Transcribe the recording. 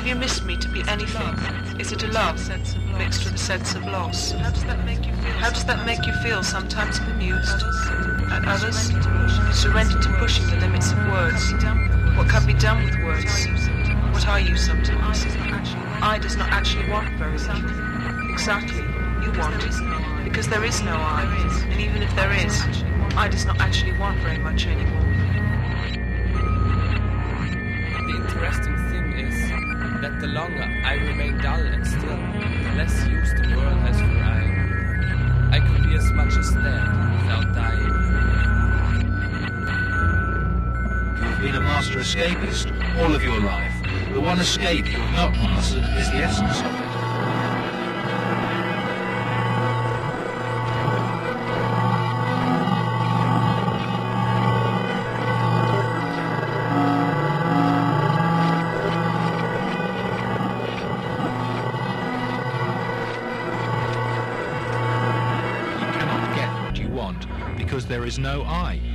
Have you missed me to be anything? Is it a love mixed with a sense of loss? How does that make you feel? Sometimes bemused, at others surrendered to pushing the limits of words. What can be done with words? What are you sometimes? I does not actually want very little. Exactly, you want, because there is no I, and even if there is, I does not actually want very much anymore. The interesting thing is that the longer I remain dull and still, the less use the world has for I could be as much as dead without dying. You've been a master escapist all of your life. The one escape you've not mastered is the essence of it. You cannot get what you want because there is no I.